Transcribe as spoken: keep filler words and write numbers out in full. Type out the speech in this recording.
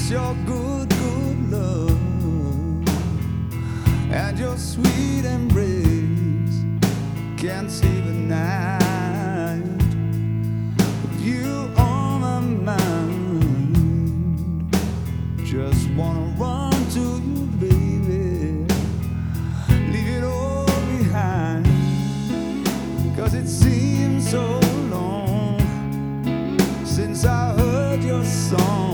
miss your good, good love and your sweet embrace. Can't sleep at night with you on my mind. Just wanna run to you, baby, leave it all behind. 'Cause it seems so long since I heard your song.